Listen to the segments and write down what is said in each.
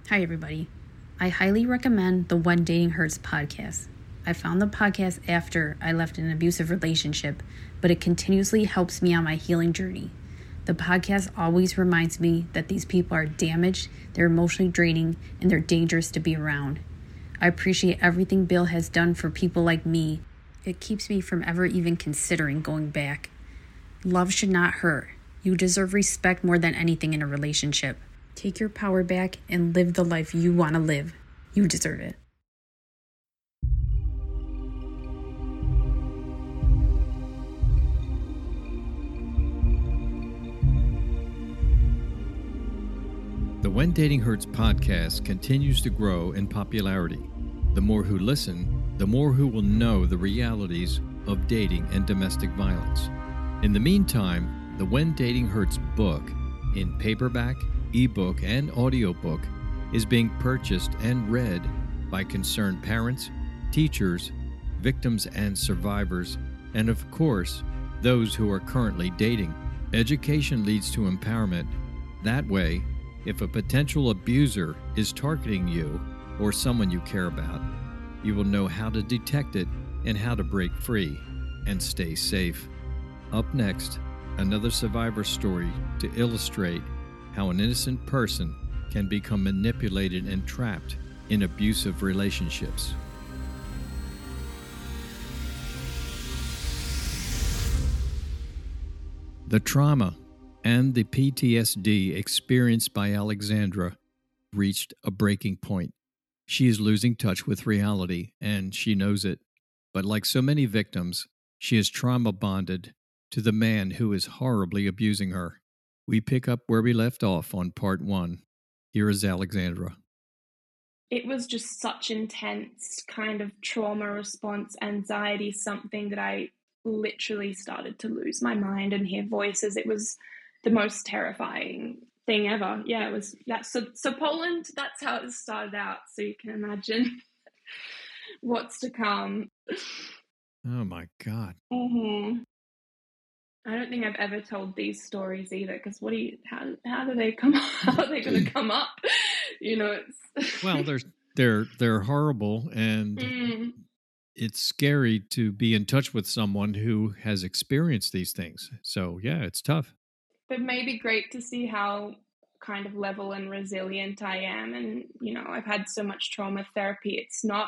Hi, everybody. I highly recommend the When Dating Hurts podcast. I found the podcast after I left an abusive relationship, but it continuously helps me on my healing journey. The podcast always reminds me that these people are damaged, they're emotionally draining, and they're dangerous to be around. I appreciate everything Bill has done for people like me. It keeps me from ever even considering going back. Love should not hurt. You deserve respect more than anything in a relationship. Take your power back and live the life you want to live. You deserve it. The When Dating Hurts podcast continues to grow in popularity. The more who listen, the more who will know the realities of dating and domestic violence. In the meantime, the When Dating Hurts book, in paperback, ebook, and audiobook, is being purchased and read by concerned parents, teachers, victims and survivors, and of course, those who are currently dating. Education leads to empowerment. That way, if a potential abuser is targeting you or someone you care about, you will know how to detect it and how to break free and stay safe. Up next, another survivor story to illustrate how an innocent person can become manipulated and trapped in abusive relationships. The trauma and the PTSD experienced by Alexandra reached a breaking point. She is losing touch with reality, and she knows it. But like so many victims, she is trauma bonded to the man who is horribly abusing her. We pick up where we left off on part 1. Here is Alexandra. It was just such intense kind of trauma response, anxiety, something that I literally started to lose my mind and hear voices. It was the most terrifying thing ever. Yeah, it was that. So Poland, that's how it started out. So you can imagine what's to come. Oh my God. Mm-hmm. I don't think I've ever told these stories either, because how do they come up? How are they going to come up? You know, it's Well, they're horrible, and it's scary to be in touch with someone who has experienced these things. So yeah, it's tough. But maybe great to see how kind of level and resilient I am. And, you know, I've had so much trauma therapy.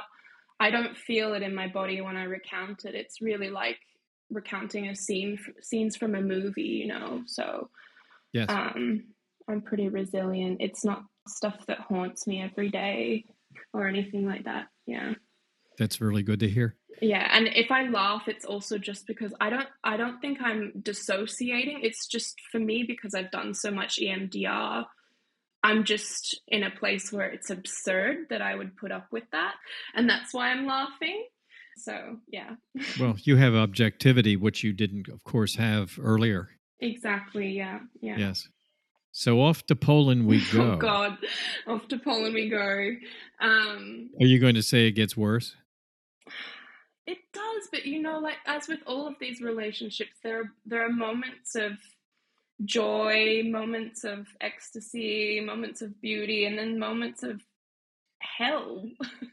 I don't feel it in my body when I recount it. It's really like recounting scenes from a movie, you know. So Yes. I'm pretty resilient. It's not stuff that haunts me every day or anything like that. Yeah. That's really good to hear. Yeah, and if I laugh, it's also just because I don't think I'm dissociating. It's just for me, because I've done so much EMDR, I'm just in a place where it's absurd that I would put up with that, and that's why I'm laughing. So, yeah. Well, you have objectivity, which you didn't, of course, have earlier. Exactly, yeah. Yes. So off to Poland we go. Oh, God. Off to Poland we go. Are you going to say it gets worse? It does, but you know, like as with all of these relationships, there are moments of joy, moments of ecstasy, moments of beauty, and then moments of hell.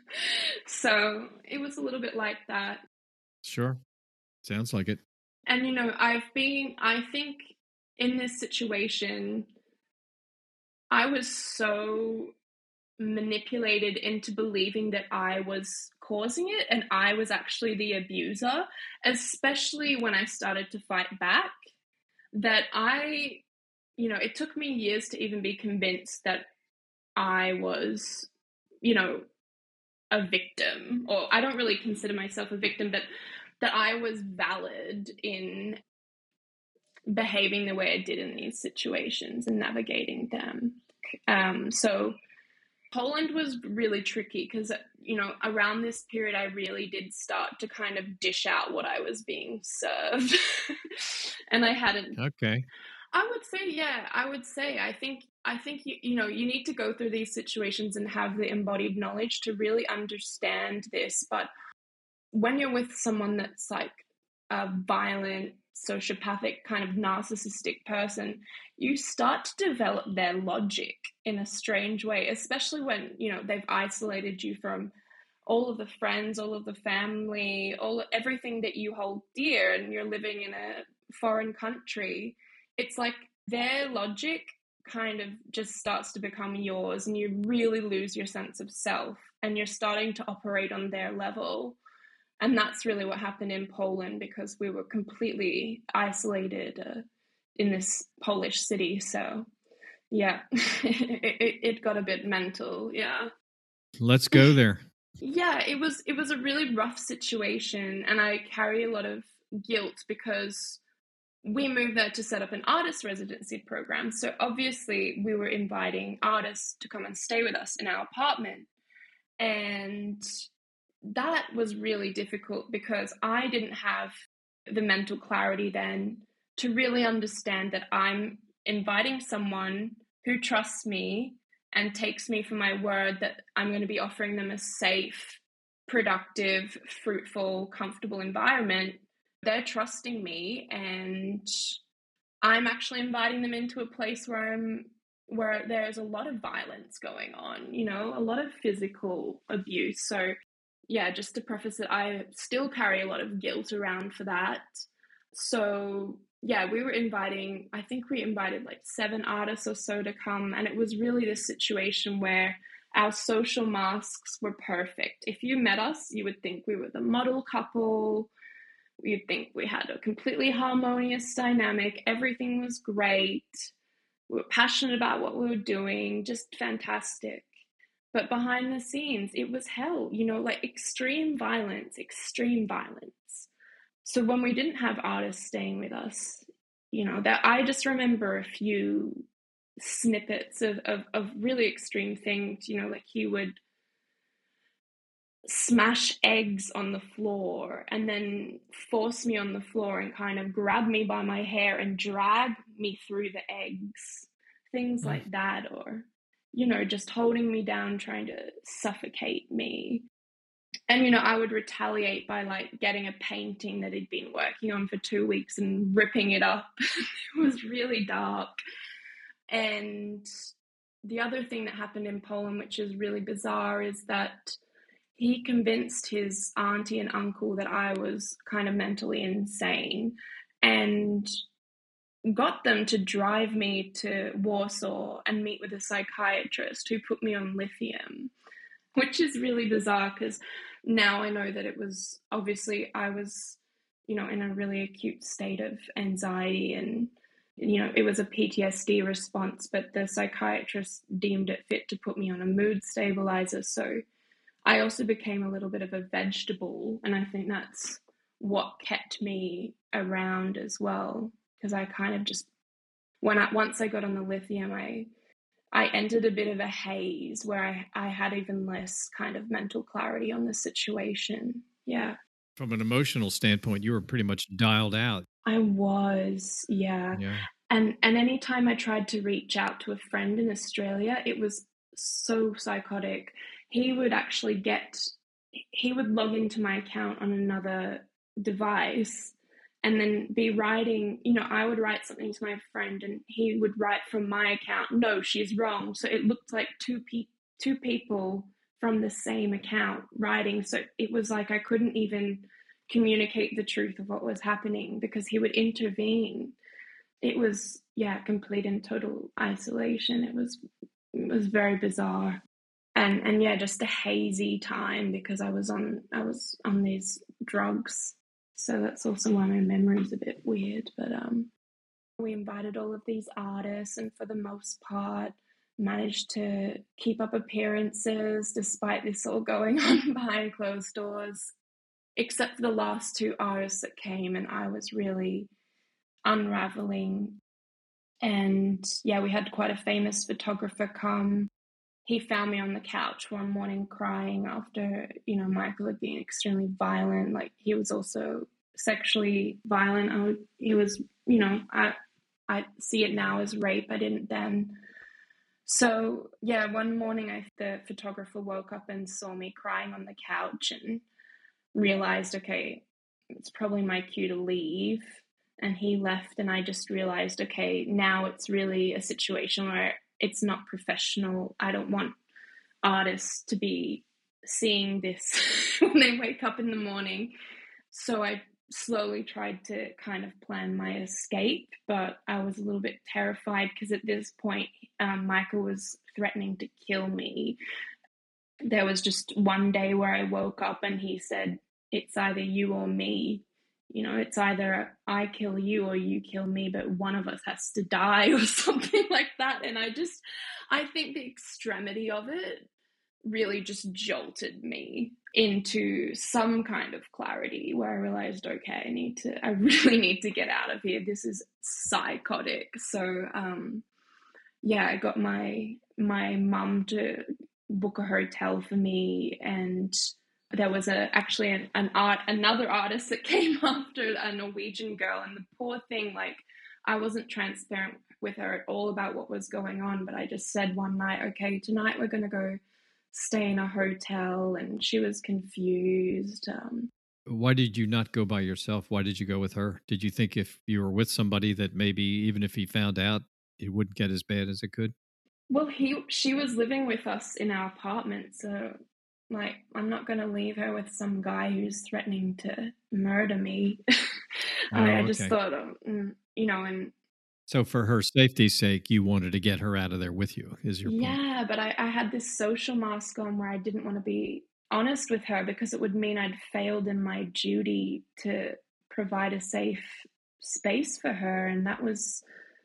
So it was a little bit like that. Sure. Sounds like it. And you know, I think in this situation, I was so manipulated into believing that I was causing it and I was actually the abuser, especially when I started to fight back, that it took me years to even be convinced that I was, you know, a victim, or I don't really consider myself a victim, but that I was valid in behaving the way I did in these situations and navigating them. So Poland was really tricky because, you know, around this period, I really did start to kind of dish out what I was being served. And I hadn't. Okay. I would say, I think you need to go through these situations and have the embodied knowledge to really understand this. But when you're with someone that's like a violent, sociopathic kind of narcissistic person, you start to develop their logic in a strange way, especially when, they've isolated you from all of the friends, all of the family, everything that you hold dear, and you're living in a foreign country. It's like their logic kind of just starts to become yours, and you really lose your sense of self, and you're starting to operate on their level. And that's really what happened in Poland, because we were completely isolated in this Polish city. So yeah, it got a bit mental. Yeah. Let's go there. Yeah, it was a really rough situation, and I carry a lot of guilt because we moved there to set up an artist residency program. So obviously we were inviting artists to come and stay with us in our apartment. And that was really difficult because I didn't have the mental clarity then to really understand that I'm inviting someone who trusts me and takes me for my word that I'm going to be offering them a safe, productive, fruitful, comfortable environment. They're trusting me, and I'm actually inviting them into a place where there's a lot of violence going on, a lot of physical abuse. So yeah, just to preface it, I still carry a lot of guilt around for that. So yeah, I think we invited like 7 artists or so to come. And it was really this situation where our social masks were perfect. If you met us, you would think we were the model couple. You'd think we had a completely harmonious dynamic. Everything was great. We were passionate about what we were doing, just fantastic. But behind the scenes, it was hell, like extreme violence. So when we didn't have artists staying with us, that I just remember a few snippets of really extreme things, like he would smash eggs on the floor and then force me on the floor and kind of grab me by my hair and drag me through the eggs, things like that, or just holding me down, trying to suffocate me. And I would retaliate by like getting a painting that he'd been working on for 2 weeks and ripping it up. It was really dark. And the other thing that happened in Poland, which is really bizarre, is that he convinced his auntie and uncle that I was kind of mentally insane and got them to drive me to Warsaw and meet with a psychiatrist who put me on lithium, which is really bizarre because now I know that it was obviously I was, in a really acute state of anxiety, and, it was a PTSD response, but the psychiatrist deemed it fit to put me on a mood stabilizer. So I also became a little bit of a vegetable, and I think that's what kept me around as well, because I kind of just, once I got on the lithium, I entered a bit of a haze where I had even less kind of mental clarity on the situation. Yeah. From an emotional standpoint, you were pretty much dialed out. I was, yeah. And anytime I tried to reach out to a friend in Australia, it was so psychotic. He would log into my account on another device and then be writing, I would write something to my friend and he would write from my account, "No, she's wrong." So it looked like two people from the same account writing. So it was like I couldn't even communicate the truth of what was happening because he would intervene. It was, complete and total isolation. It was very bizarre. And yeah, just a hazy time because I was on these drugs. So that's also why my memory's a bit weird. But we invited all of these artists and for the most part managed to keep up appearances despite this all going on behind closed doors, except for the last 2 artists that came, and I was really unraveling. And yeah, we had quite a famous photographer come. He found me on the couch one morning crying after, Michael had been extremely violent. Like, he was also sexually violent. He was, I see it now as rape. I didn't then. So, yeah, one morning the photographer woke up and saw me crying on the couch and realized, okay, it's probably my cue to leave. and he left, and I just realized, okay, now it's really a situation where it's not professional. I don't want artists to be seeing this when they wake up in the morning. So I slowly tried to kind of plan my escape, but I was a little bit terrified because at this point, Michael was threatening to kill me. There was just one day where I woke up and he said, it's either you or me. You know, it's either I kill you or you kill me, but one of us has to die or something like that. And I think the extremity of it really just jolted me into some kind of clarity where I realized, okay, I really need to get out of here. This is psychotic. So, I got my mum to book a hotel for me, and there was another artist that came after, a Norwegian girl, and the poor thing, like, I wasn't transparent with her at all about what was going on, but I just said one night, okay, tonight we're going to go stay in a hotel, and she was confused. Why did you not go by yourself? Why did you go with her? Did you think if you were with somebody that maybe even if he found out, it wouldn't get as bad as it could? Well, she was living with us in our apartment, so like, I'm not going to leave her with some guy who's threatening to murder me. I just thought, and so for her safety's sake, you wanted to get her out of there with you, is your point? Yeah, but I had this social mask on where I didn't want to be honest with her because it would mean I'd failed in my duty to provide a safe space for her. And that was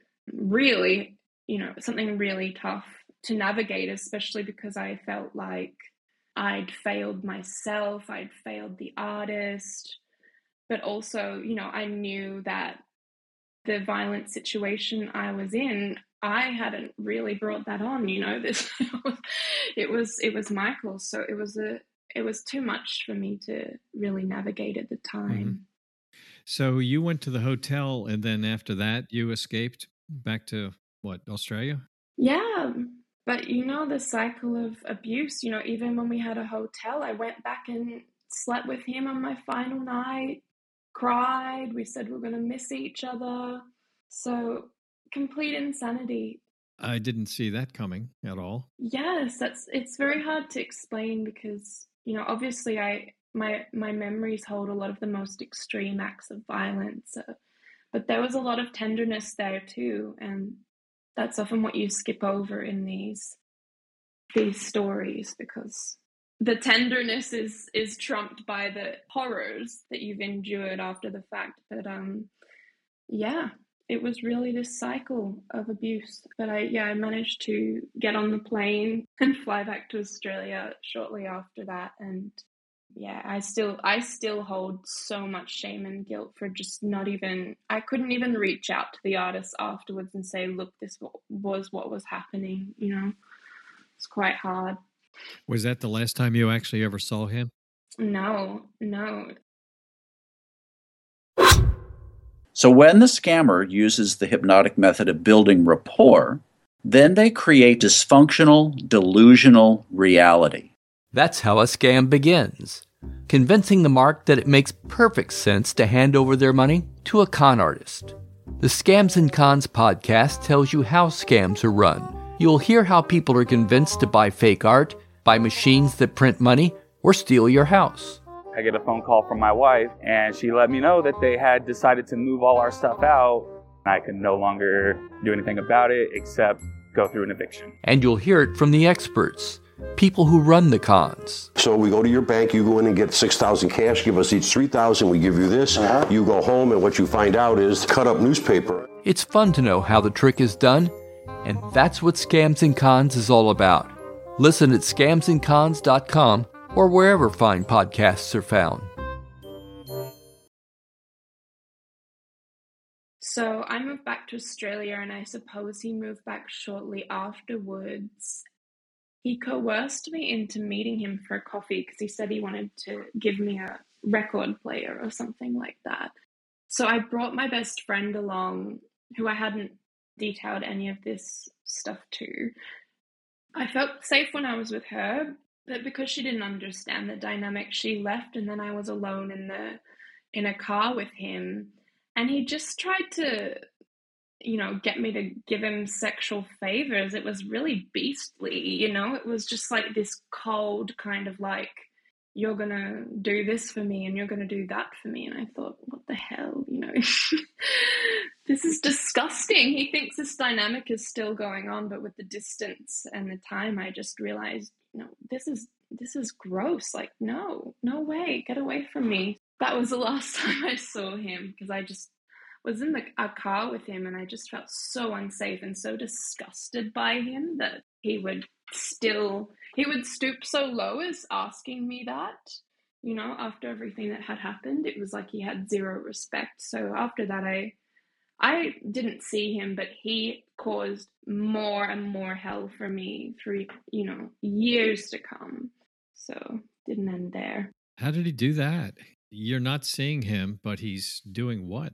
really, something really tough to navigate, especially because I felt like I'd failed myself, I'd failed the artist, but also, I knew that the violent situation I was in, I hadn't really brought that on, this it was Michael, so it was too much for me to really navigate at the time. Mm-hmm. So you went to the hotel, and then after that you escaped back to Australia? Yeah, but the cycle of abuse, even when we had a hotel, I went back and slept with him on my final night, cried, we said we're going to miss each other. So complete insanity. I didn't see that coming at all. Yes, it's very hard to explain because, obviously my memories hold a lot of the most extreme acts of violence, but there was a lot of tenderness there too, and that's often what you skip over in these stories because the tenderness is trumped by the horrors that you've endured after the fact. But it was really this cycle of abuse. But I managed to get on the plane and fly back to Australia shortly after that. And I still hold so much shame and guilt for just I couldn't even reach out to the artist afterwards and say, look, this was what was happening, It's quite hard. Was that the last time you actually ever saw him? No. So when the scammer uses the hypnotic method of building rapport, then they create dysfunctional, delusional reality. That's how a scam begins, convincing the mark that it makes perfect sense to hand over their money to a con artist. The Scams and Cons podcast tells you how scams are run. You'll hear how people are convinced to buy fake art, buy machines that print money, or steal your house. I get a phone call from my wife, and she let me know that they had decided to move all our stuff out. I could no longer do anything about it except go through an eviction. And you'll hear it from the experts, people who run the cons. So we go to your bank, you go in and get $6,000 cash, give us each $3,000, we give you this. You go home, and what you find out is cut up newspaper. It's fun to know how the trick is done, and that's what Scams and Cons is all about. Listen at scamsandcons.com or wherever fine podcasts are found. So I moved back to Australia, and I suppose he moved back shortly afterwards. He coerced me into meeting him for a coffee because he said he wanted to give me a record player or something like that. So I brought my best friend along, who I hadn't detailed any of this stuff to. I felt safe when I was with her, but because she didn't understand the dynamic, she left, and then I was alone in a car with him. And he just tried to, get me to give him sexual favors. It was really beastly, It was just like this cold kind of like, you're going to do this for me and you're going to do that for me. And I thought, what the hell, this is disgusting. He thinks this dynamic is still going on, but with the distance and the time, I just realized, this is gross. Like, no way, get away from me. That was the last time I saw him, because I just was in a car with him and I just felt so unsafe and so disgusted by him that he would stoop so low as asking me that, after everything that had happened. It was like he had zero respect. So after that, I didn't see him, but he caused more and more hell for me through, years to come. So didn't end there. How did he do that? You're not seeing him, but he's doing what?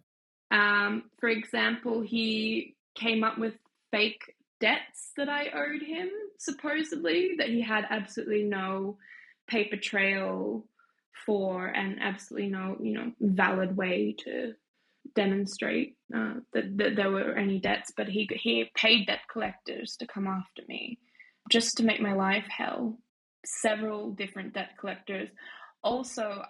For example, he came up with fake debts that I owed him, supposedly, that he had absolutely no paper trail for and absolutely no, valid way to demonstrate that there were any debts. But he paid debt collectors to come after me just to make my life hell. Several different debt collectors. Also,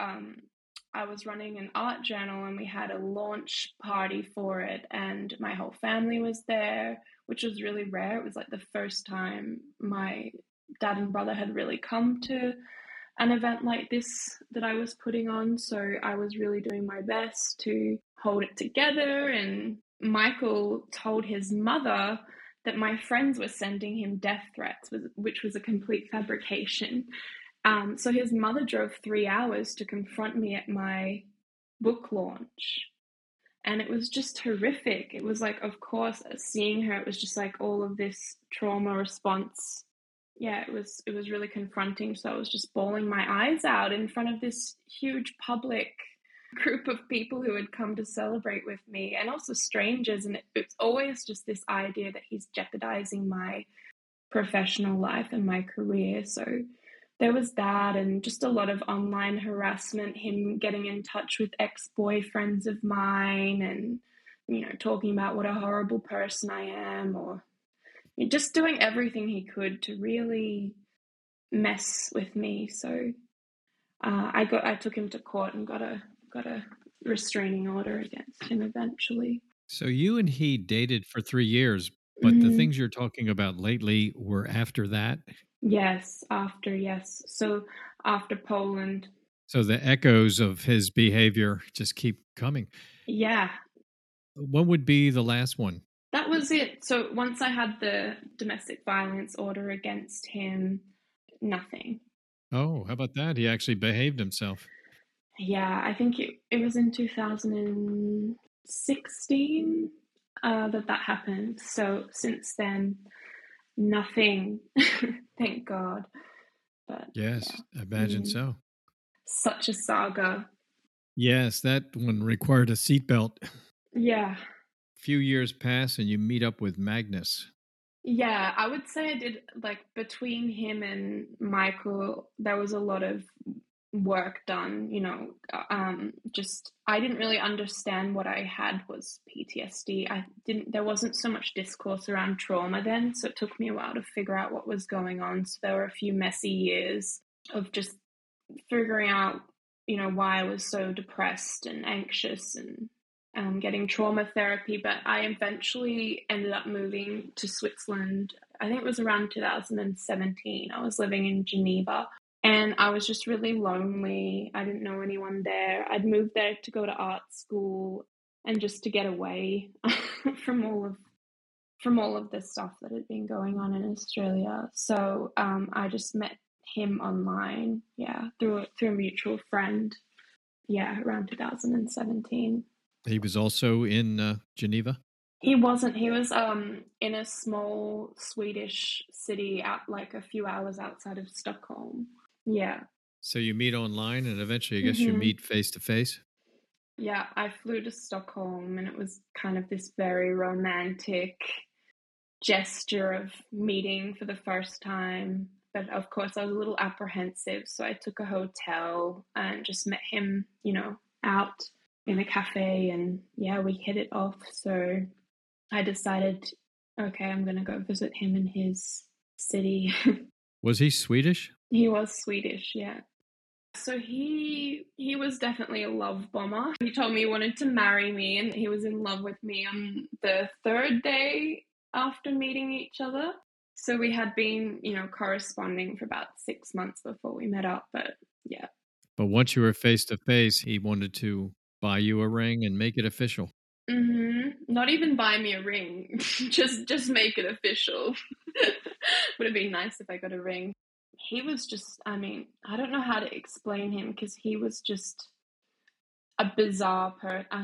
I was running an art journal and we had a launch party for it, and my whole family was there, which was really rare. It was like the first time my dad and brother had really come to an event like this that I was putting on. So I was really doing my best to hold it together. And Michael told his mother that my friends were sending him death threats, which was a complete fabrication. So his mother drove 3 hours to confront me at my book launch. And it was just horrific. It was like, of course, seeing her, it was just like all of this trauma response. Yeah, it was really confronting. So I was just bawling my eyes out in front of this huge public group of people who had come to celebrate with me, and also strangers. And it's always just this idea that he's jeopardizing my professional life and my career. So there was that, and just a lot of online harassment, him getting in touch with ex-boyfriends of mine and, talking about what a horrible person I am, or just doing everything he could to really mess with me. So I took him to court and got a restraining order against him eventually. So you and he dated for 3 years, but the things you're talking about lately were after that? Yes. So after Poland. So the echoes of his behavior just keep coming. Yeah. What would be the last one? That was it. So once I had the domestic violence order against him, nothing. Oh, how about that? He actually behaved himself. Yeah, I think it was in 2016 that happened. So since then, nothing. Thank God. But yes, I imagine so. Such a saga. Yes, that one required a seatbelt. Yeah. Few years pass and you meet up with Magnus. Yeah, I would say I did, like, between him and Michael, there was a lot of work done, just I didn't really understand what I had was PTSD. There wasn't so much discourse around trauma then, so it took me a while to figure out what was going on. So there were a few messy years of just figuring out, why I was so depressed and anxious, and getting trauma therapy. But I eventually ended up moving to Switzerland. I think it was around 2017. I was living in Geneva. And I was just really lonely. I didn't know anyone there. I'd moved there to go to art school and just to get away from all of the stuff that had been going on in Australia. So I just met him online, through a mutual friend, around 2017. He was also in Geneva? He wasn't. He was in a small Swedish city out like a few hours outside of Stockholm. Yeah. So you meet online and eventually I guess you meet face to face? Yeah, I flew to Stockholm and it was kind of this very romantic gesture of meeting for the first time. But of course I was a little apprehensive, so I took a hotel and just met him, out in a cafe, and yeah, we hit it off. So I decided, okay, I'm going to go visit him in his city. Was he Swedish? He was Swedish, yeah. So he was definitely a love bomber. He told me he wanted to marry me, and he was in love with me on the third day after meeting each other. So we had been, corresponding for about 6 months before we met up, but yeah. But once you were face to face, he wanted to buy you a ring and make it official. Not even buy me a ring, just make it official. Would have been nice if I got a ring. He was just, I don't know how to explain him, because he was just a bizarre person.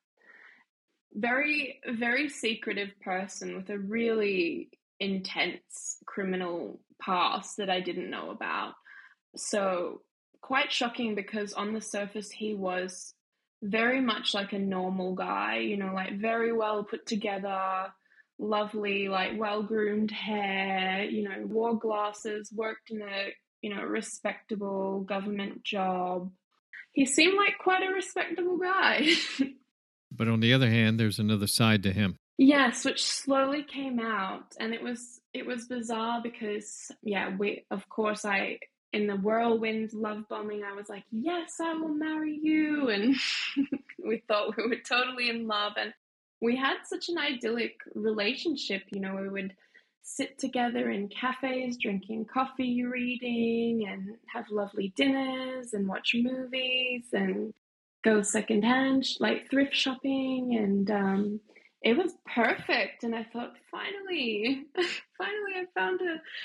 Very, very secretive person with a really intense criminal past that I didn't know about. So quite shocking, because on the surface he was very much like a normal guy, like very well put together, lovely, like well-groomed hair, wore glasses, worked in a, respectable government job. He seemed like quite a respectable guy. But on the other hand, there's another side to him. Yes, which slowly came out, and it was bizarre because, in the whirlwind love bombing, I was like, yes, I will marry you, and we thought we were totally in love, and we had such an idyllic relationship. We would sit together in cafes, drinking coffee, reading, and have lovely dinners, and watch movies, and go secondhand, like thrift shopping, and it was perfect. And I thought, finally I found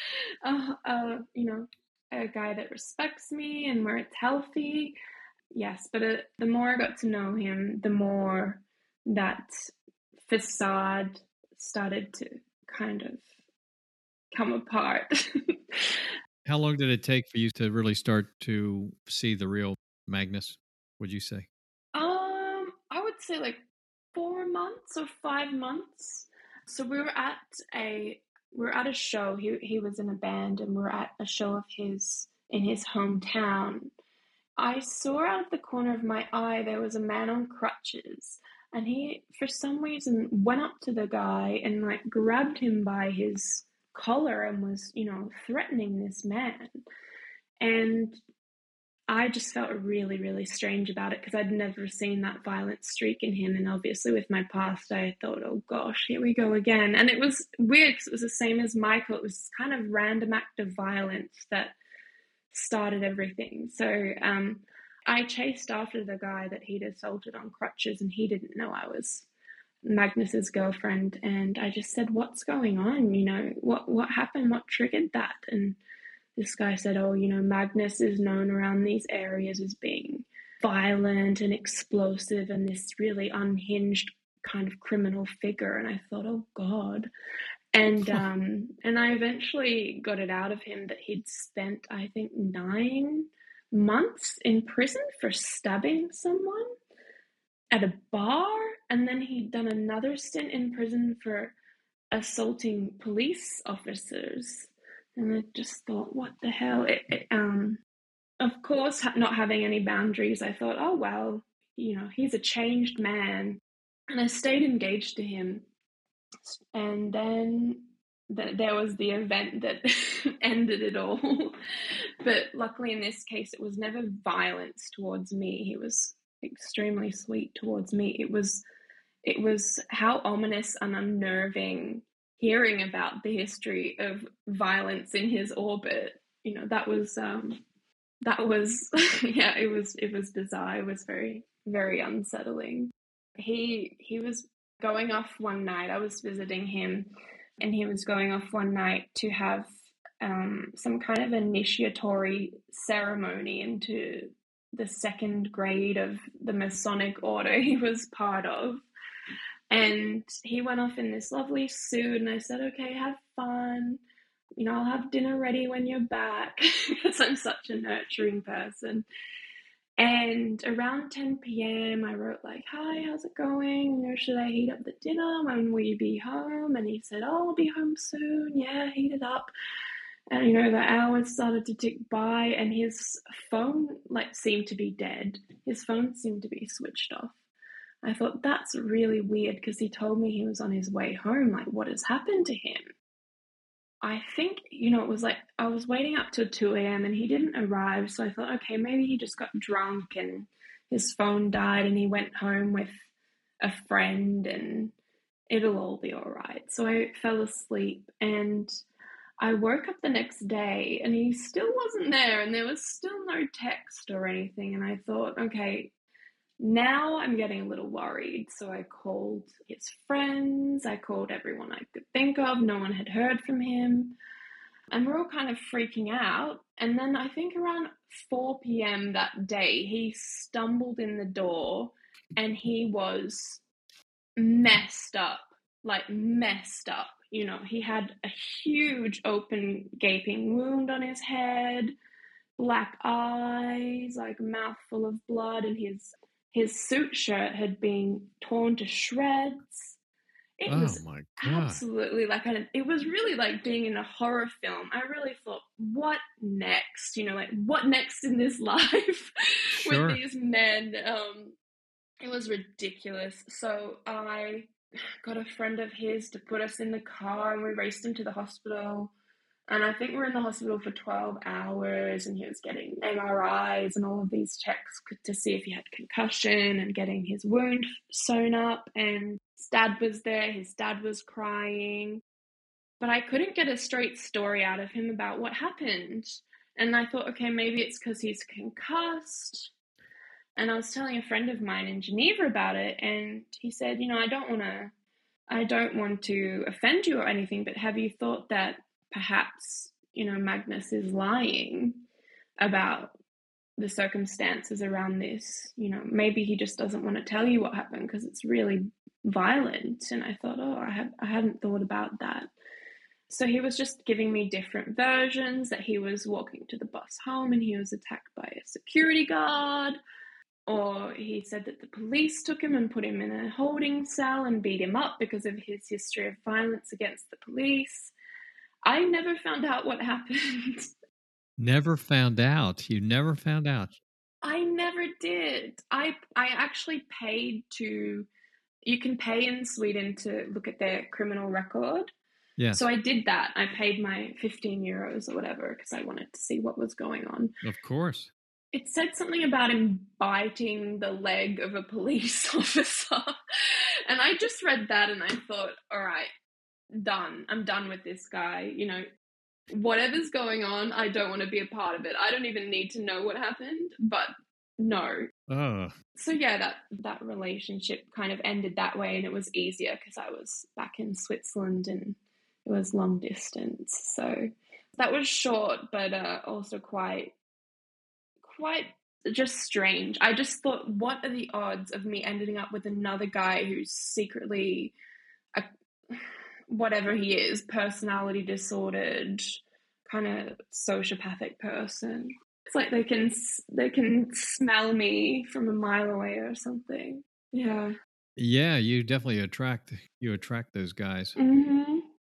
a guy that respects me and where it's healthy. Yes, but the more I got to know him, the more that facade started to kind of come apart. How long did it take for you to really start to see the real Magnus, would you say? I would say like 4 months or 5 months. So we were at a show. He was in a band, and we were at a show of his in his hometown. I saw out of the corner of my eye there was a man on crutches, and he, for some reason, went up to the guy and like grabbed him by his collar and was, threatening this man. And I just felt really, really strange about it, because I'd never seen that violent streak in him. And obviously with my past, I thought, oh gosh, here we go again. And it was weird, because it was the same as Michael. It was kind of random act of violence that started everything. So I chased after the guy that he'd assaulted on crutches, and he didn't know I was Magnus's girlfriend. And I just said, what's going on? What happened? What triggered that? And this guy said, oh, Magnus is known around these areas as being violent and explosive and this really unhinged kind of criminal figure. And I thought, oh God. And I eventually got it out of him that he'd spent, I think, 9 months in prison for stabbing someone at a bar. And then he'd done another stint in prison for assaulting police officers. And I just thought, what the hell? Of course, not having any boundaries, I thought, oh, well, he's a changed man. And I stayed engaged to him. And then there was the event that ended it all. But luckily in this case, it was never violence towards me. He was extremely sweet towards me. It was how ominous and unnerving hearing about the history of violence in his orbit. That was yeah, it was bizarre. It was very, very unsettling. He was going off one night. I was visiting him, and he was going off one night to have some kind of initiatory ceremony into the 2nd grade of the Masonic order he was part of. And he went off in this lovely suit, and I said, okay, have fun. I'll have dinner ready when you're back, because I'm such a nurturing person. And around 10 p.m., I wrote like, hi, how's it going? Should I heat up the dinner? When will you be home? And he said, oh, I'll be home soon. Yeah, heat it up. And, you know, the hours started to tick by and his phone, like, seemed to be dead. His phone seemed to be switched off. I thought, that's really weird because he told me he was on his way home. Like, what has happened to him? I think, you know, it was like I was waiting up till 2 a.m. and he didn't arrive. So I thought, okay, maybe he just got drunk and his phone died and he went home with a friend and it'll all be all right. So I fell asleep and I woke up the next day and he still wasn't there and there was still no text or anything. And I thought, okay, now I'm getting a little worried. So I called his friends, I called everyone I could think of. No one had heard from him. And we're all kind of freaking out. And then I think around 4 p.m. that day, he stumbled in the door and he was messed up, like messed up. You know, he had a huge open gaping wound on his head, black eyes, like a mouth full of blood, and his suit shirt had been torn to shreds. It was my God. absolutely like, it was really like being in a horror film. I really thought, what next? You know, like, what next in this life Sure. with these men? It was ridiculous. So I got a friend of his to put us in the car and we raced him to the hospital. And I think we were in the hospital for 12 hours and he was getting MRIs and all of these checks to see if he had concussion and getting his wound sewn up. And his dad was there. His dad was crying. But I couldn't get a straight story out of him about what happened. And I thought, okay, maybe it's because he's concussed. And I was telling a friend of mine in Geneva about it. And he said, you know, I don't want to offend you or anything, but have you thought that perhaps, you know, Magnus is lying about the circumstances around this? You know, maybe he just doesn't want to tell you what happened because it's really violent. And I thought, I hadn't thought about that. So he was just giving me different versions, that he was walking to the bus home and he was attacked by a security guard. Or he said that the police took him and put him in a holding cell and beat him up because of his history of violence against the police. I never found out what happened. Never found out. You never found out. I never did. I actually paid to, you can pay in Sweden to look at their criminal record. Yes. So I did that. I paid my 15 euros or whatever because I wanted to see what was going on. Of course. It said something about him biting the leg of a police officer. And I just read that and I thought, all right, done. I'm done with this guy. You know, whatever's going on, I don't want to be a part of it. I don't even need to know what happened, but no. So yeah, that relationship kind of ended that way, and it was easier because I was back in Switzerland and it was long distance. So that was short, but also quite just strange. I just thought, what are the odds of me ending up with another guy who's secretly a, whatever he is, personality disordered, kind of sociopathic person. It's like they can smell me from a mile away or something. Yeah. Yeah, you definitely attract those guys. Mm-hmm.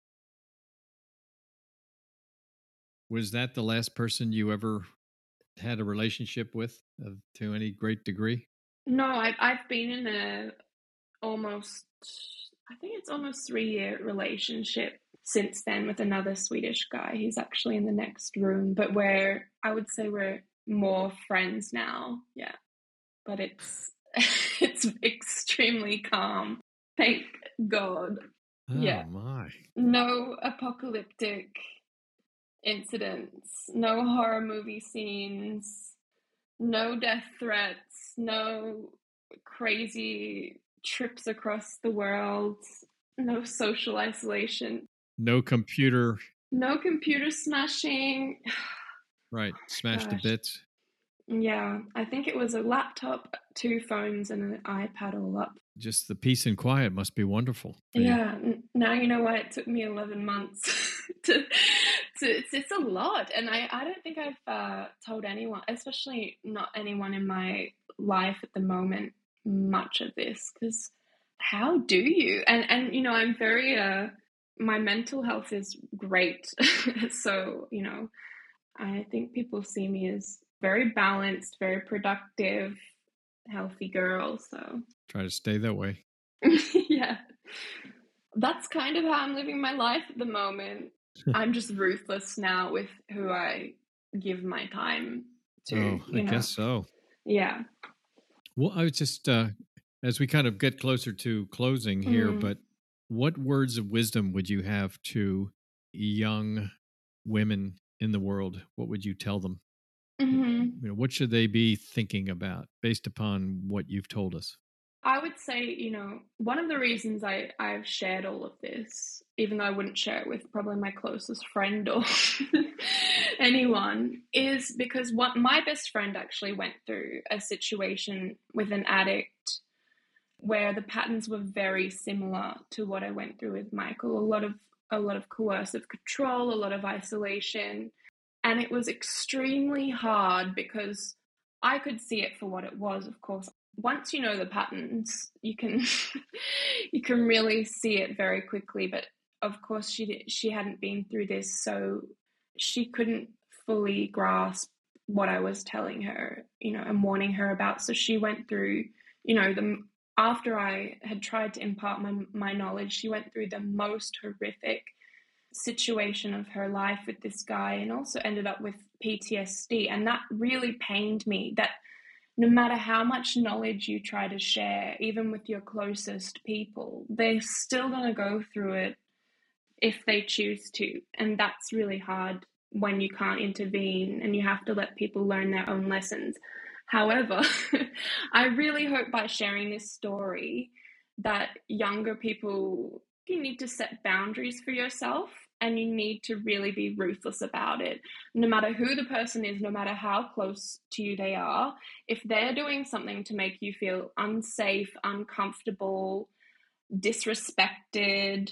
Was that the last person you ever had a relationship with to any great degree? No, I've been in a almost 3-year relationship since then with another Swedish guy. He's actually in the next room, but I would say we're more friends now. Yeah. But it's extremely calm. Thank God. Oh, yeah. My. No apocalyptic incidents, no horror movie scenes, no death threats, no crazy trips across the world, no social isolation. No computer smashing. Right. Smashed to bits. Yeah, I think it was a laptop, 2 phones, and an iPad all up. Just the peace and quiet must be wonderful. Yeah, now you know why it took me 11 months it's a lot. And I don't think I've told anyone, especially not anyone in my life at the moment, much of this, because how do you? And you know, I'm very my mental health is great. So, I think people see me as very balanced, very productive, healthy girl. So, Try to stay that way. yeah, that's kind of how I'm living my life at the moment. I'm just ruthless now with who I give my time to. Oh, I guess so. Yeah. Well, I was just, as we kind of get closer to closing here, but what words of wisdom would you have to young women in the world? What would you tell them? What should they be thinking about based upon what you've told us? I would say, one of the reasons I've shared all of this, even though I wouldn't share it with probably my closest friend or anyone, is because my best friend actually went through a situation with an addict where the patterns were very similar to what I went through with Michael. A lot of coercive control, a lot of isolation, and it was extremely hard because I could see it for what it was, of course. Once you know the patterns, you can you can really see it very quickly. But of course, she hadn't been through this, so she couldn't fully grasp what I was telling her, and warning her about. So she went through, after I had tried to impart my knowledge, she went through the most horrific situation of her life with this guy, and also ended up with PTSD. And that really pained me, that no matter how much knowledge you try to share, even with your closest people, they're still going to go through it if they choose to. And that's really hard when you can't intervene and you have to let people learn their own lessons. However, I really hope by sharing this story that younger people, you need to set boundaries for yourself, and you need to really be ruthless about it. No matter who the person is, no matter how close to you they are, if they're doing something to make you feel unsafe, uncomfortable, disrespected,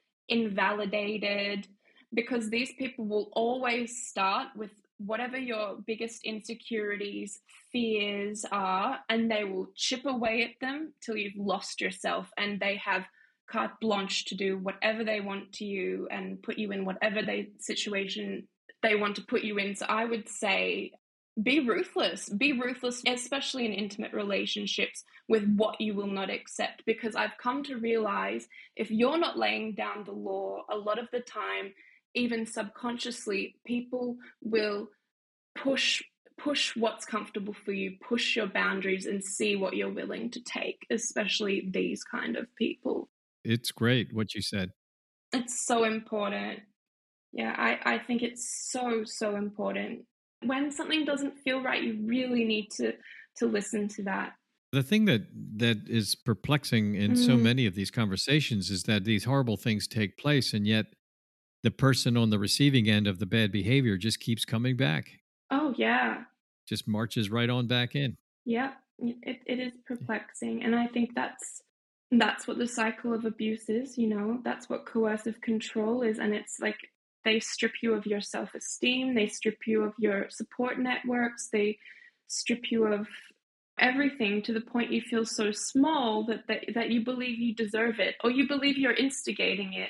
invalidated, because these people will always start with whatever your biggest insecurities, fears are, and they will chip away at them till you've lost yourself, and they have carte blanche to do whatever they want to you and put you in whatever situation they want to put you in. So I would say be ruthless, especially in intimate relationships, with what you will not accept. Because I've come to realize if you're not laying down the law, a lot of the time, even subconsciously, people will push what's comfortable for you, push your boundaries, and see what you're willing to take, especially these kind of people. It's great what you said. It's so important. Yeah, I think it's so, so important. When something doesn't feel right, you really need to listen to that. The thing that is perplexing in so many of these conversations is that these horrible things take place, and yet the person on the receiving end of the bad behavior just keeps coming back. Oh, yeah. Just marches right on back in. Yeah, it is perplexing. And I think that's what the cycle of abuse is, that's what coercive control is. And it's like they strip you of your self-esteem, they strip you of your support networks, they strip you of everything to the point you feel so small that you believe you deserve it, or you believe you're instigating it.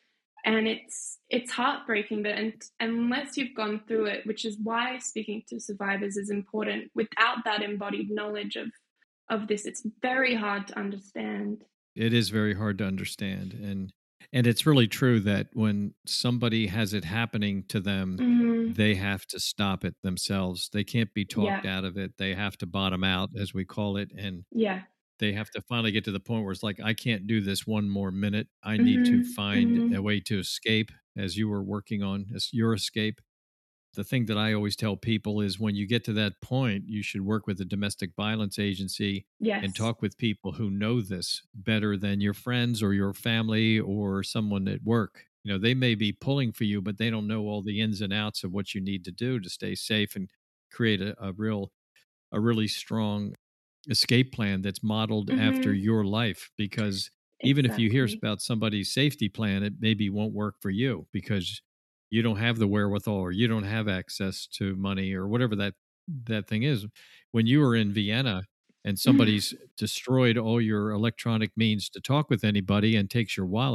And it's heartbreaking, but unless you've gone through it, which is why speaking to survivors is important, without that embodied knowledge of this, it's very hard to understand. It is very hard to understand. And it's really true that when somebody has it happening to them, they have to stop it themselves. They can't be talked out of it. They have to bottom out, as we call it. And they have to finally get to the point where it's like, I can't do this one more minute. I need to find a way to escape, as you were working on your escape. The thing that I always tell people is when you get to that point, you should work with a domestic violence agency and talk with people who know this better than your friends or your family or someone at work. They may be pulling for you, but they don't know all the ins and outs of what you need to do to stay safe and create a really strong escape plan that's modeled after your life. Because even if you hear about somebody's safety plan, it maybe won't work for you because you don't have the wherewithal, or you don't have access to money, or whatever that thing is. When you were in Vienna and somebody's destroyed all your electronic means to talk with anybody and takes your wallet,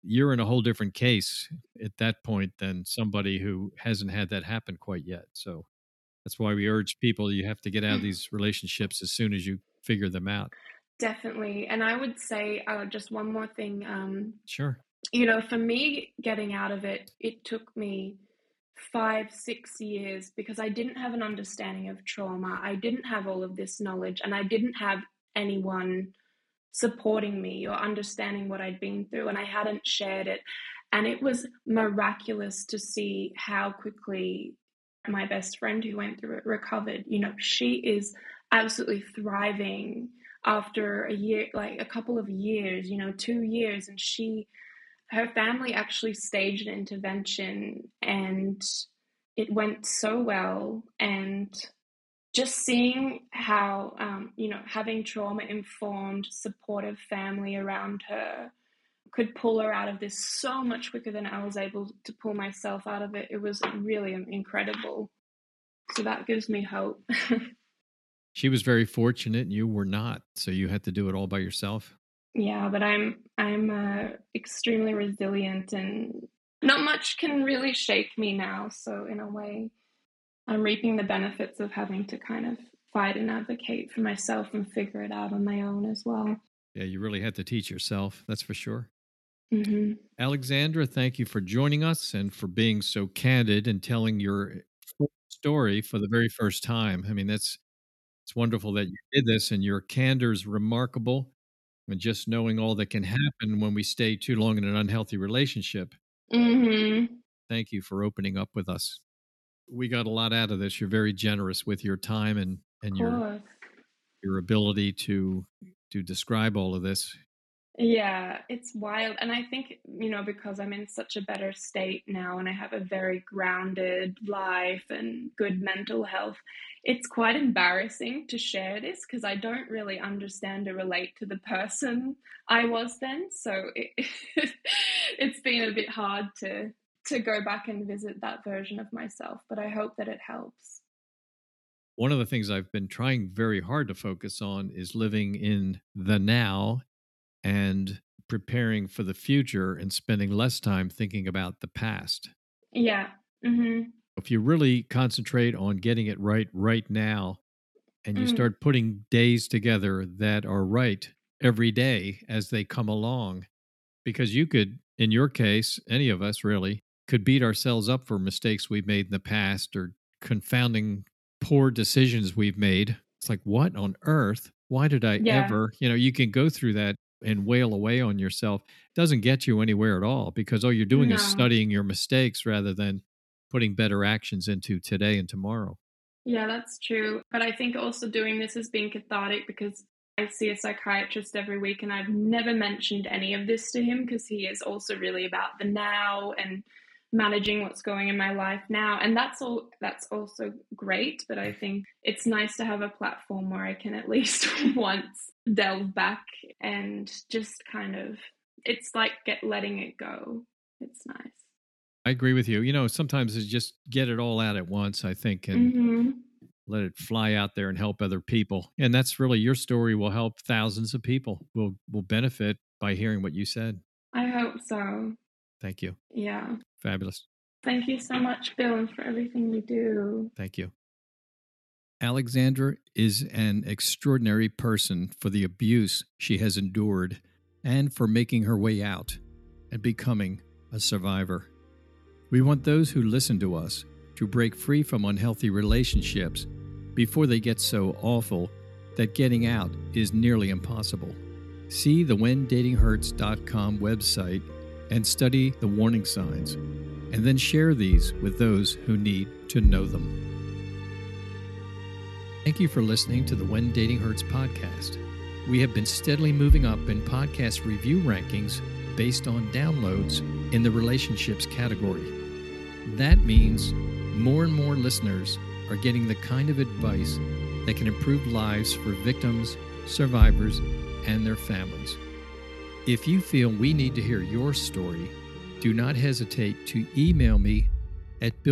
you're in a whole different case at that point than somebody who hasn't had that happen quite yet. So that's why we urge people, you have to get out of these relationships as soon as you figure them out. Definitely. And I would say just one more thing. Sure. For me, getting out of it, it took me 5-6 years because I didn't have an understanding of trauma. I didn't have all of this knowledge, and I didn't have anyone supporting me or understanding what I'd been through, and I hadn't shared it. And it was miraculous to see how quickly my best friend who went through it recovered. She is absolutely thriving after a couple of years, 2 years, and her family actually staged an intervention, and it went so well. And just seeing how, having trauma-informed, supportive family around her could pull her out of this so much quicker than I was able to pull myself out of it. It was really incredible. So that gives me hope. She was very fortunate and you were not, so you had to do it all by yourself. Yeah, but I'm extremely resilient, and not much can really shake me now. So in a way, I'm reaping the benefits of having to kind of fight and advocate for myself and figure it out on my own as well. Yeah, you really had to teach yourself, that's for sure. Mm-hmm. Alexandra, thank you for joining us and for being so candid and telling your story for the very first time. I mean, it's wonderful that you did this, and your candor is remarkable. And just knowing all that can happen when we stay too long in an unhealthy relationship. Mm-hmm. Thank you for opening up with us. We got a lot out of this. You're very generous with your time and your ability to describe all of this. Yeah, it's wild. And I think, because I'm in such a better state now and I have a very grounded life and good mental health, it's quite embarrassing to share this because I don't really understand or relate to the person I was then. So it's been a bit hard to go back and visit that version of myself, but I hope that it helps. One of the things I've been trying very hard to focus on is living in the now and preparing for the future and spending less time thinking about the past. Yeah. Mm-hmm. If you really concentrate on getting it right now, and you start putting days together that are right every day as they come along, because you could, in your case, any of us really, could beat ourselves up for mistakes we've made in the past or confounding poor decisions we've made. It's like, what on earth? Why did I ever? You can go through that and wail away on yourself. It doesn't get you anywhere at all because all you're doing is studying your mistakes rather than putting better actions into today and tomorrow. Yeah, that's true. But I think also doing this has been cathartic because I see a psychiatrist every week and I've never mentioned any of this to him because he is also really about the now and managing what's going in my life now. And that's also great. But I think it's nice to have a platform where I can at least once delve back and just kind of, it's like letting it go. It's nice. I agree with you. Sometimes it's just get it all out at once, I think, and let it fly out there and help other people. And that's really your story will help thousands of people will benefit by hearing what you said. I hope so. Thank you. Yeah. Fabulous. Thank you so much, Bill, and for everything you do. Thank you. Alexandra is an extraordinary person for the abuse she has endured and for making her way out and becoming a survivor. We want those who listen to us to break free from unhealthy relationships before they get so awful that getting out is nearly impossible. See the WhenDatingHurts.com website and study the warning signs, and then share these with those who need to know them. Thank you for listening to the When Dating Hurts podcast. We have been steadily moving up in podcast review rankings based on downloads in the relationships category. That means more and more listeners are getting the kind of advice that can improve lives for victims, survivors, and their families. If you feel we need to hear your story, do not hesitate to email me at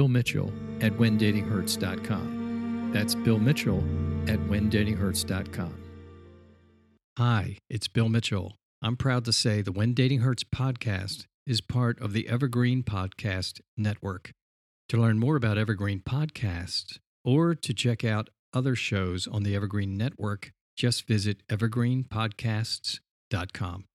billmitchell@WhenDatingHurts.com. That's Bill Mitchell at WhenDatingHurts.com. Hi, it's Bill Mitchell. I'm proud to say the When Dating Hurts podcast is part of the Evergreen Podcast Network. To learn more about Evergreen Podcasts or to check out other shows on the Evergreen Network, just visit evergreenpodcasts.com.